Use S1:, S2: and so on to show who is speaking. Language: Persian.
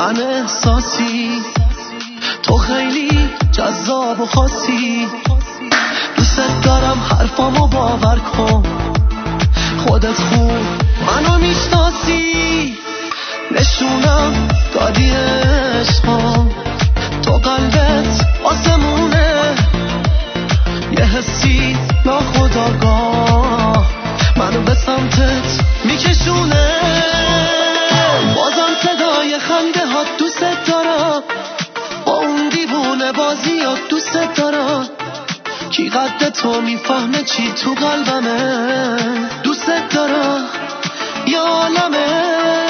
S1: من احساسی، تو خیلی جذاب و خاصی. دوست دارم حرفامو باور کن، خودت خوب منو میشناسی. نشونم دادی عشقم، تو قلبت آسمونه، یه حسی ناخودآگاه منو به سمتت میکشونه. بازم صدای خنده ها دوست دارم، با اون دیوونه بازیات دوست دارم. کی قد تو میفهمه چی تو قلبمه، دوست دارم یه عالمه.